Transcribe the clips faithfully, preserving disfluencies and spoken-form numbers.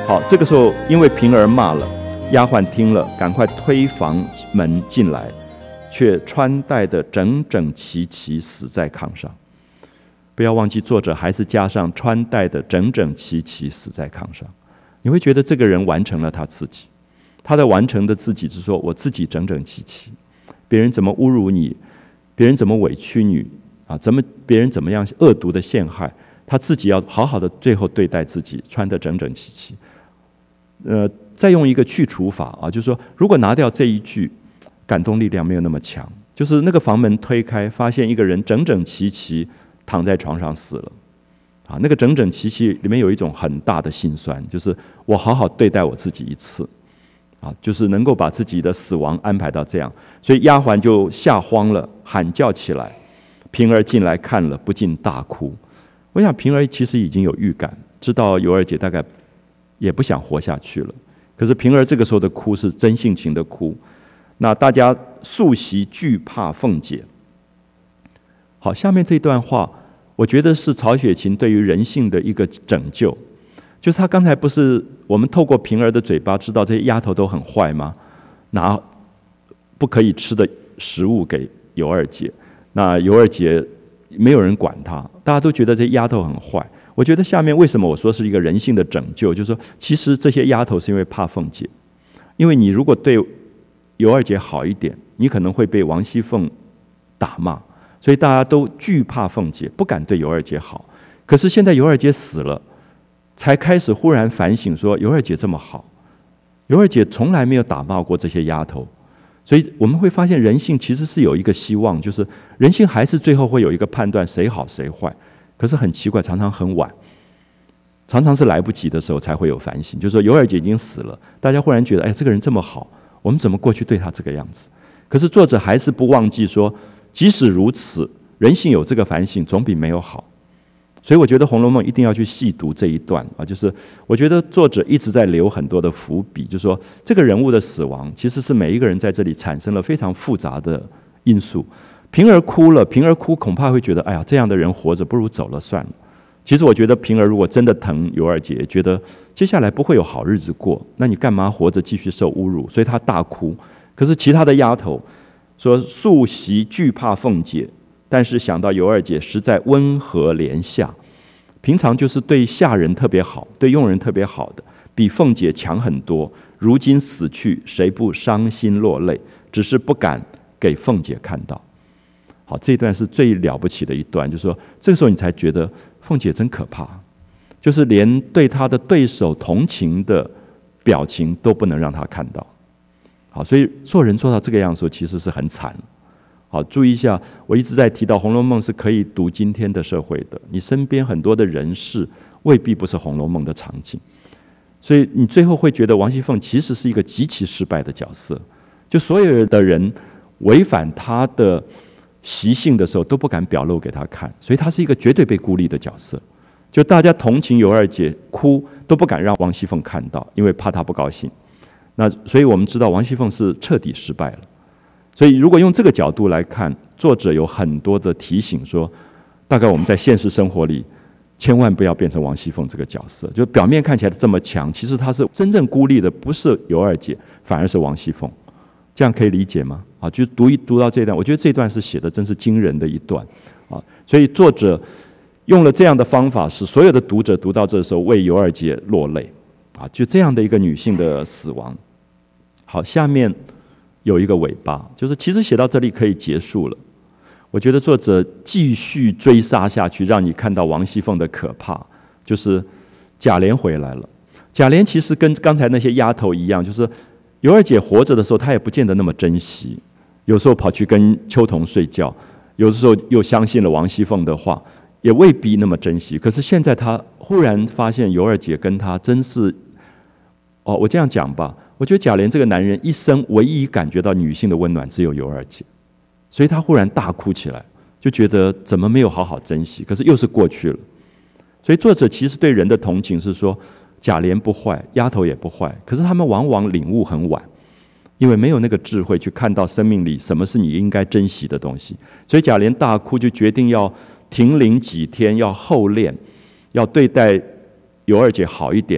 好，这个时候因为平儿骂了，丫鬟听了，赶快推房门进来，却穿戴得整整齐齐，死在炕上。不要忘记，作者还是加上穿戴得整整齐齐，死在炕上。你会觉得这个人完成了他自己，他的完成的自己是说，我自己整整齐齐，别人怎么侮辱你，别人怎么委屈你啊，怎么别人怎么样恶毒的陷害，他自己要好好的最后对待自己，穿得整整齐齐。呃，再用一个去除法啊，就是说，如果拿掉这一句，感动力量没有那么强。就是那个房门推开，发现一个人整整齐齐躺在床上死了，啊，那个整整齐齐里面有一种很大的心酸，就是我好好对待我自己一次，啊，就是能够把自己的死亡安排到这样，所以丫鬟就吓慌了，喊叫起来。平儿进来看了，不禁大哭。我想平儿其实已经有预感，知道尤二姐大概也不想活下去了。可是平儿这个时候的哭是真性情的哭。那大家素习惧怕凤姐。好，下面这段话，我觉得是曹雪芹对于人性的一个拯救。就是他刚才不是我们透过平儿的嘴巴知道这些丫头都很坏吗？拿不可以吃的食物给尤二姐，那尤二姐没有人管她，大家都觉得这些丫头很坏。我觉得下面为什么我说是一个人性的拯救，就是说其实这些丫头是因为怕凤姐，因为你如果对尤二姐好一点，你可能会被王熙凤打骂，所以大家都惧怕凤姐，不敢对尤二姐好。可是现在尤二姐死了，才开始忽然反省说，尤二姐这么好，尤二姐从来没有打骂过这些丫头。所以我们会发现人性其实是有一个希望，就是人性还是最后会有一个判断谁好谁坏。可是很奇怪，常常很晚，常常是来不及的时候才会有反省。就是说尤二姐已经死了，大家忽然觉得，哎，这个人这么好，我们怎么过去对她这个样子？可是作者还是不忘记说，即使如此，人性有这个反省，总比没有好。所以我觉得《红楼梦》一定要去细读这一段啊，就是我觉得作者一直在留很多的伏笔，就是说这个人物的死亡，其实是每一个人在这里产生了非常复杂的因素。平儿哭了，平儿哭恐怕会觉得，哎呀，这样的人活着不如走了算了。其实我觉得平儿如果真的疼尤二姐，觉得接下来不会有好日子过，那你干嘛活着继续受侮辱？所以她大哭。可是其他的丫头说素习惧怕凤姐，但是想到尤二姐实在温和怜下，平常就是对下人特别好，对佣人特别好的，比凤姐强很多。如今死去，谁不伤心落泪？只是不敢给凤姐看到。好，这一段是最了不起的一段，就是说这个时候你才觉得凤姐真可怕，就是连对她的对手同情的表情都不能让她看到。好，所以做人做到这个样子其实是很惨。好，注意一下，我一直在提到《红楼梦》是可以读今天的社会的，你身边很多的人事未必不是《红楼梦》的场景，所以你最后会觉得王熙凤其实是一个极其失败的角色，就所有的人违反她的习性的时候都不敢表露给她看，所以她是一个绝对被孤立的角色。就大家同情尤二姐哭都不敢让王熙凤看到，因为怕她不高兴。那所以我们知道王熙凤是彻底失败了。所以如果用这个角度来看，作者有很多的提醒说，大概我们在现实生活里千万不要变成王熙凤这个角色，就表面看起来这么强，其实她是真正孤立的不是尤二姐，反而是王熙凤。这样可以理解吗？啊，就读一读到这段，我觉得这段是写的真是惊人的一段啊。所以作者用了这样的方法，使所有的读者读到这时候为尤二姐落泪啊，就这样的一个女性的死亡。好，下面有一个尾巴，就是其实写到这里可以结束了。我觉得作者继续追杀下去，让你看到王熙凤的可怕，就是贾琏回来了。贾琏其实跟刚才那些丫头一样，就是尤二姐活着的时候，她也不见得那么珍惜，有时候跑去跟秋桐睡觉，有的时候又相信了王熙凤的话，也未必那么珍惜。可是现在她忽然发现尤二姐跟她真是，哦，我这样讲吧，我觉得贾琏这个男人一生唯一感觉到女性的温暖只有尤二姐，所以他忽然大哭起来，就觉得怎么没有好好珍惜，可是又是过去了。所以作者其实对人的同情是说，贾琏不坏，丫头也不坏，可是他们往往领悟很晚，因为没有那个智慧去看到生命里什么是你应该珍惜的东西。所以贾琏大哭，就决定要停灵几天，要后练，要对待尤二姐好一点。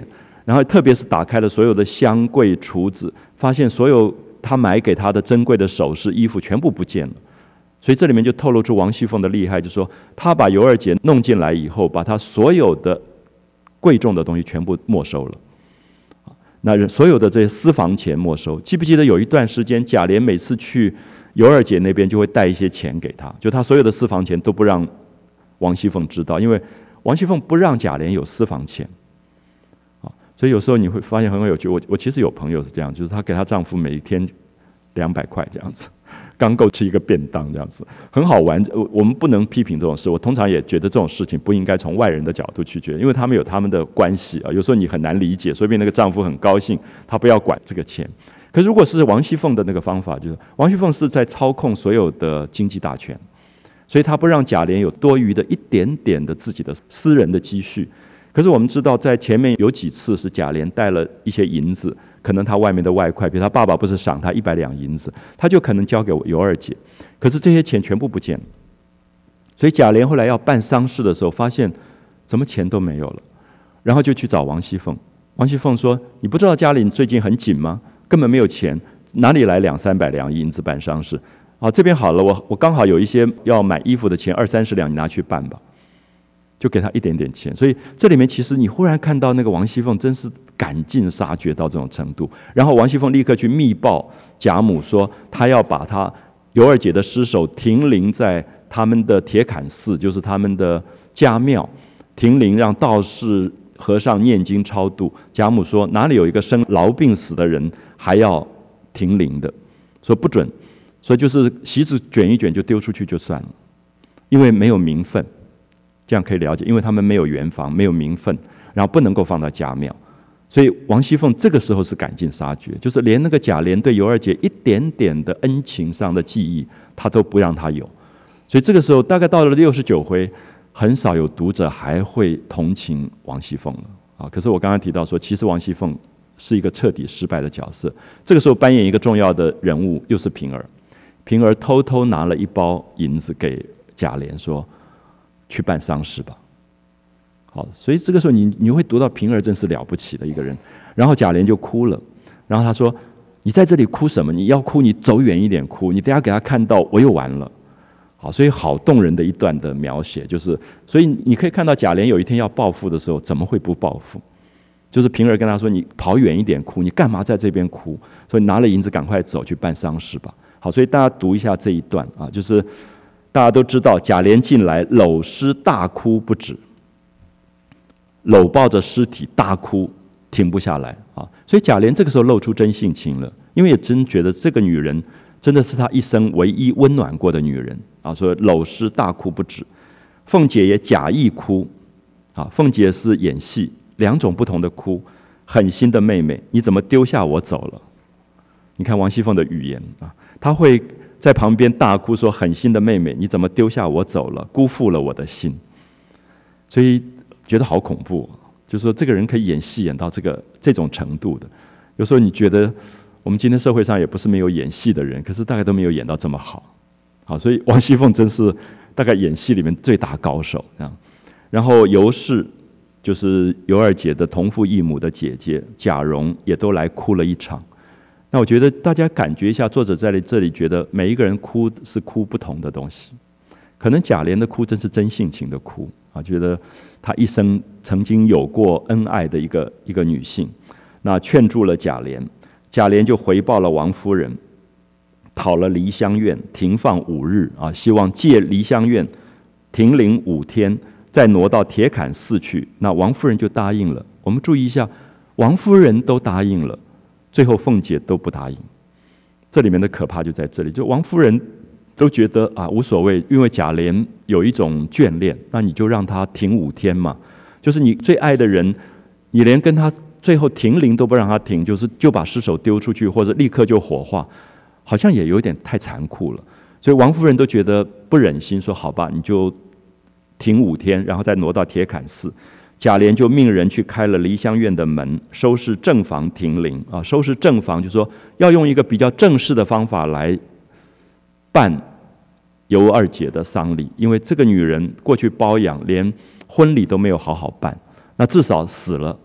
然后特别是打开了所有的箱柜橱子，发现所有他买给他的珍贵的首饰衣服全部不见了。所以这里面就透露出王熙凤的厉害，就是说他把尤二姐弄进来以后，把他所有的贵重的东西全部没收了。那所有的这些私房钱没收。记不记得有一段时间，贾琏每次去尤二姐那边就会带一些钱给他，就他所有的私房钱都不让王熙凤知道，因为王熙凤不让贾琏有私房钱。所以有时候你会发现很有趣，我我其实有朋友是这样，就是她给她丈夫每天两百块这样子，刚够吃一个便当这样子，很好玩。我们不能批评这种事，我通常也觉得这种事情不应该从外人的角度去觉得，因为他们有他们的关系啊。有时候你很难理解，所以那个丈夫很高兴，他不要管这个钱。可是如果是王熙凤的那个方法，就是王熙凤是在操控所有的经济大权，所以她不让贾琏有多余的一点点的自己的私人的积蓄。可是我们知道，在前面有几次是贾琏带了一些银子，可能他外面的外快，比如他爸爸不是赏他一百两银子，他就可能交给尤二姐，可是这些钱全部不见了。所以贾琏后来要办丧事的时候，发现怎么钱都没有了，然后就去找王熙凤。王熙凤说：“你不知道家里最近很紧吗？根本没有钱，哪里来两三百两银子办丧事？啊，这边好了，我我刚好有一些要买衣服的钱，二三十两，你拿去办吧。”就给他一点点钱。所以这里面其实你忽然看到那个王熙凤真是赶尽杀绝到这种程度。然后王熙凤立刻去密报贾母说，她要把她尤二姐的尸首停灵在他们的铁槛寺，就是他们的家庙，停灵让道士和尚念经超度。贾母说哪里有一个生痨病死的人还要停灵的，说不准，所以就是席子卷一卷就丢出去就算了，因为没有名分。这样可以了解，因为他们没有园房，没有名分，然后不能够放到家庙，所以王熙凤这个时候是赶尽杀绝，就是连那个贾琏对尤二姐一点点的恩情上的记忆，他都不让他有。所以这个时候大概到了六十九回，很少有读者还会同情王熙凤了啊。可是我刚刚提到说，其实王熙凤是一个彻底失败的角色。这个时候扮演一个重要的人物又是平儿，平儿偷偷拿了一包银子给贾琏说，去办丧事吧。好，所以这个时候你你会读到平儿真是了不起的一个人。然后贾琏就哭了，然后他说：“你在这里哭什么？你要哭，你走远一点哭，你等下给他看到我又完了。”好，所以好动人的一段的描写，就是所以你可以看到贾琏有一天要报复的时候，怎么会不报复？就是平儿跟他说：“你跑远一点哭，你干嘛在这边哭？所以拿了银子赶快走去办丧事吧。”好，所以大家读一下这一段啊，就是。大家都知道，贾琏进来搂尸大哭不止，搂抱着尸体大哭，停不下来啊！所以贾琏这个时候露出真性情了，因为也真觉得这个女人真的是他一生唯一温暖过的女人啊！所以搂尸大哭不止，凤姐也假意哭啊！凤姐是演戏，两种不同的哭。狠心的妹妹，你怎么丢下我走了？你看王熙凤的语言啊，她会在旁边大哭说：“狠心的妹妹，你怎么丢下我走了？辜负了我的心。”所以觉得好恐怖，就是说这个人可以演戏演到这个这种程度的。有时候你觉得我们今天社会上也不是没有演戏的人，可是大概都没有演到这么好。好，所以王熙凤真是大概演戏里面最大高手啊。然后尤氏就是尤二姐的同父异母的姐姐贾蓉也都来哭了一场。那我觉得大家感觉一下，作者在这里觉得每一个人哭是哭不同的东西。可能贾琏的哭真是真性情的哭啊，觉得他一生曾经有过恩爱的一个一个女性，那劝住了贾琏，贾琏就回报了王夫人，讨了梨香院停放五日啊，希望借梨香院停灵五天，再挪到铁槛寺去。那王夫人就答应了。我们注意一下，王夫人都答应了。最后凤姐都不答应，这里面的可怕就在这里，就王夫人都觉得啊无所谓，因为贾琏有一种眷恋，那你就让他停五天嘛，就是你最爱的人，你连跟他最后停灵都不让他停，就是就把尸首丢出去，或者立刻就火化，好像也有点太残酷了。所以王夫人都觉得不忍心，说好吧，你就停五天，然后再挪到铁槛寺。贾琏就命人去开了梨香院的门，收拾正房停灵啊，收拾正房就是说要用一个比较正式的方法来办尤二姐的丧礼，因为这个女人过去包养，连婚礼都没有好好办，那至少死了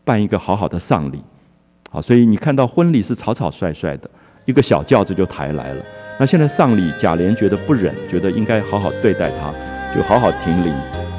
办一个好好的丧礼。好，所以你看到婚礼是草草率率的，一个小轿子就抬来了。那现在丧礼，贾琏觉得不忍，觉得应该好好对待他，就好好停灵。